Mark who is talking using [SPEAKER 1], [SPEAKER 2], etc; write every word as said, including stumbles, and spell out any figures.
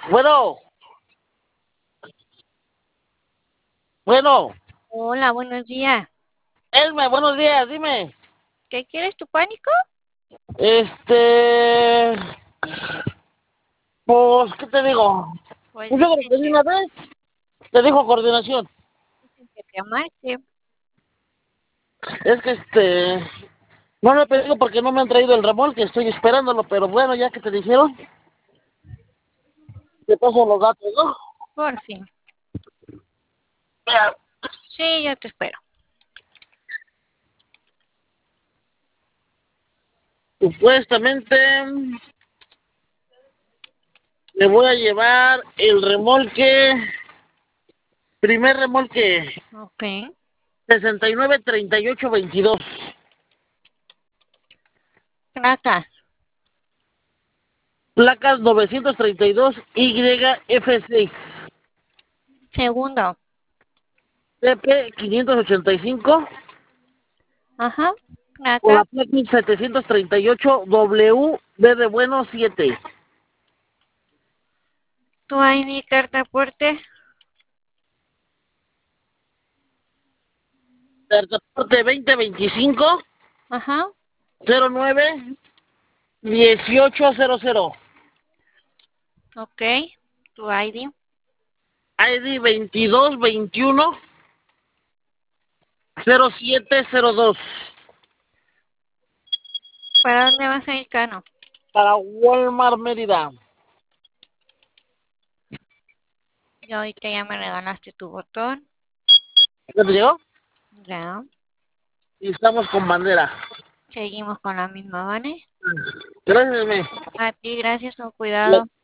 [SPEAKER 1] Bueno, bueno,
[SPEAKER 2] Hola, buenos días.
[SPEAKER 1] Elme, buenos días, dime.
[SPEAKER 2] ¿Qué quieres tu pánico?
[SPEAKER 1] Este, pues, ¿qué te digo?
[SPEAKER 2] Pues
[SPEAKER 1] Pues yo creo
[SPEAKER 2] dicen
[SPEAKER 1] que de
[SPEAKER 2] que,
[SPEAKER 1] una vez te dijo coordinación.
[SPEAKER 2] dicen que te marque.
[SPEAKER 1] Es que este, no lo he pedido porque no me han traído el remolque, estoy esperándolo, pero bueno, ya que te dijeron, te paso los datos, ¿no?
[SPEAKER 2] Por fin.
[SPEAKER 1] Mira,
[SPEAKER 2] Sí, yo te espero.
[SPEAKER 1] supuestamente me voy a llevar el remolque, primer remolque,
[SPEAKER 2] Ok.
[SPEAKER 1] sesenta y nueve treinta y ocho veintidós.
[SPEAKER 2] Placas.
[SPEAKER 1] Placas novecientos treinta y dos Y F seis.
[SPEAKER 2] Segundo.
[SPEAKER 1] T P quinientos ochenta y cinco
[SPEAKER 2] Ajá.
[SPEAKER 1] con
[SPEAKER 2] Placa.
[SPEAKER 1] la placa setecientos treinta y ocho W B de bueno siete.
[SPEAKER 2] Tu I D, carta aporte.
[SPEAKER 1] Transporte veinte veinticinco
[SPEAKER 2] Ajá.
[SPEAKER 1] cero nueve dieciocho cero cero.
[SPEAKER 2] Ok. Tu I D.
[SPEAKER 1] I D veintidós veintiuno cero siete cero dos.
[SPEAKER 2] ¿Para dónde vas a ir, Cano?
[SPEAKER 1] Para Walmart Mérida.
[SPEAKER 2] Y ahorita ya me regalaste tu botón.
[SPEAKER 1] ¿Ya te llegó?
[SPEAKER 2] Ya.
[SPEAKER 1] Y estamos con bandera.
[SPEAKER 2] Seguimos con la misma, ¿vale?
[SPEAKER 1] Gracias, me.
[SPEAKER 2] A ti, gracias, con cuidado.